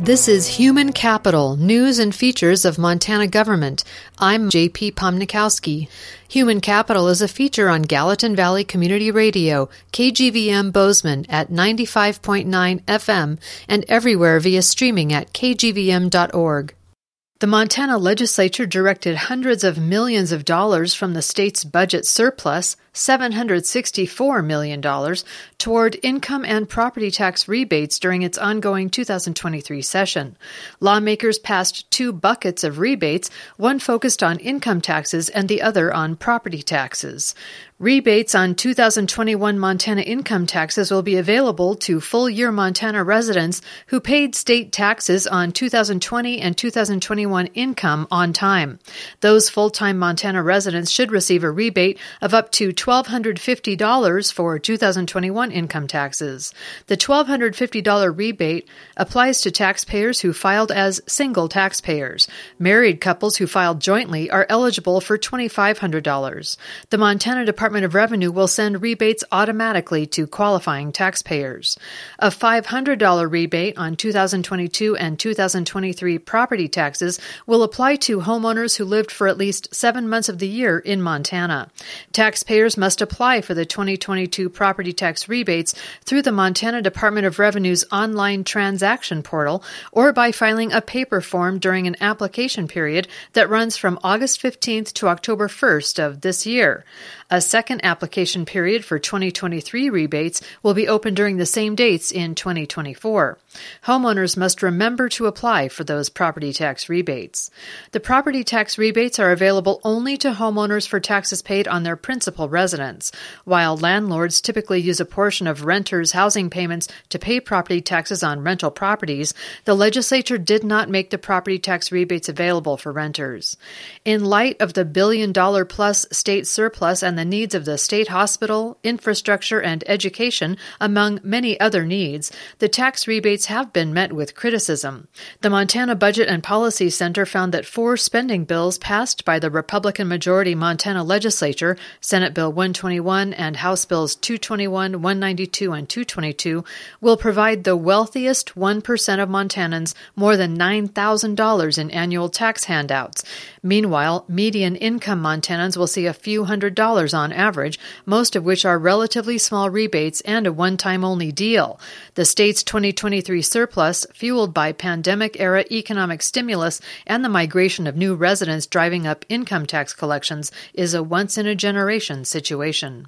This is Human Capital, News and Features of Montana Government. I'm J.P. Pomnikowski. Human Capital is a feature on Gallatin Valley Community Radio, KGVM Bozeman at 95.9 FM and everywhere via streaming at kgvm.org. The Montana legislature directed hundreds of millions of dollars from the state's budget surplus, $764 million, toward income and property tax rebates during its ongoing 2023 session. Lawmakers passed two buckets of rebates, one focused on income taxes and the other on property taxes. Rebates on 2021 Montana income taxes will be available to full-year Montana residents who paid state taxes on 2020 and 2021 income on time. Those full-time Montana residents should receive a rebate of up to $1,250 for 2021 income taxes. The $1,250 rebate applies to taxpayers who filed as single taxpayers. Married couples who filed jointly are eligible for $2,500. The Montana Department of Revenue will send rebates automatically to qualifying taxpayers. A $500 rebate on 2022 and 2023 property taxes will apply to homeowners who lived for at least 7 months of the year in Montana. Taxpayers must apply for the 2022 property tax rebates through the Montana Department of Revenue's online transaction portal or by filing a paper form during an application period that runs from August 15th to October 1st of this year. A second application period for 2023 rebates will be open during the same dates in 2024. Homeowners must remember to apply for those property tax rebates. The property tax rebates are available only to homeowners for taxes paid on their principal residence. While landlords typically use a portion of renters' housing payments to pay property taxes on rental properties, the legislature did not make the property tax rebates available for renters. In light of the billion-dollar-plus state surplus and the needs of the state hospital, infrastructure, and education, among many other needs, the tax rebates have been met with criticism. The Montana Budget and Policy Center found that 4 spending bills passed by the Republican-majority Montana legislature, Senate Bill 121 and House Bills 221, 192, and 222, will provide the wealthiest 1% of Montanans more than $9,000 in annual tax handouts. Meanwhile, median income Montanans will see a few $100s on average, most of which are relatively small rebates and a one-time-only deal. The state's 2023 surplus, fueled by pandemic-era economic stimulus and the migration of new residents driving up income tax collections, is a once-in-a-generation situation.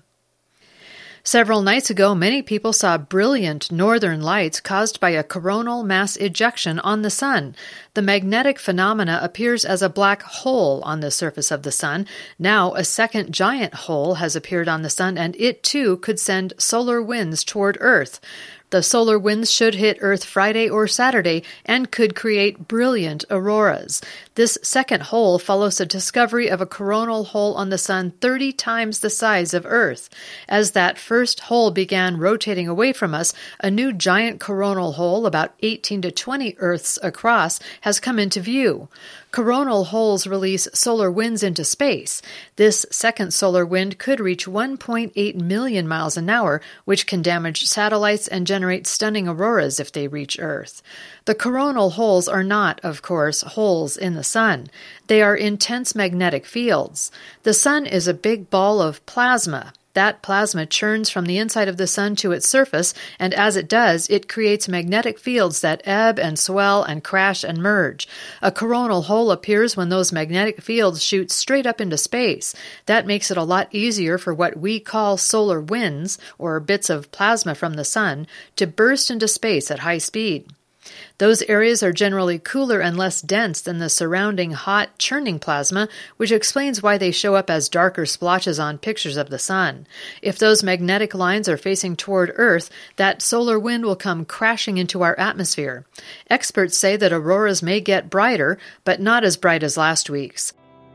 Several nights ago, many people saw brilliant northern lights caused by a coronal mass ejection on the sun. The magnetic phenomena appears as a black hole on the surface of the sun. Now, a second giant hole has appeared on the sun, and it too could send solar winds toward Earth. The solar winds should hit Earth Friday or Saturday and could create brilliant auroras. This second hole follows the discovery of a coronal hole on the sun 30 times the size of Earth. As that first hole began rotating away from us, a new giant coronal hole about 18 to 20 Earths across has come into view. Coronal holes release solar winds into space. This second solar wind could reach 1.8 million miles an hour, which can damage satellites and generate stunning auroras if they reach Earth. The coronal holes are not, of course, holes in the sun. They are intense magnetic fields. The sun is a big ball of plasma. That plasma churns from the inside of the sun to its surface, and as it does, it creates magnetic fields that ebb and swell and crash and merge. A coronal hole appears when those magnetic fields shoot straight up into space. That makes it a lot easier for what we call solar winds, or bits of plasma from the sun, to burst into space at high speed. Those areas are generally cooler and less dense than the surrounding hot, churning plasma, which explains why they show up as darker splotches on pictures of the sun. If those magnetic lines are facing toward Earth, that solar wind will come crashing into our atmosphere. Experts say that auroras may get brighter, but not as bright as last week's.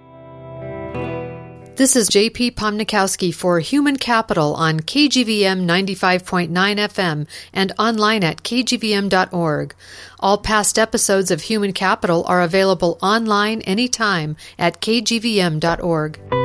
This is J.P. Pomnikowski for Human Capital on KGVM 95.9 FM and online at kgvm.org. All past episodes of Human Capital are available online anytime at kgvm.org.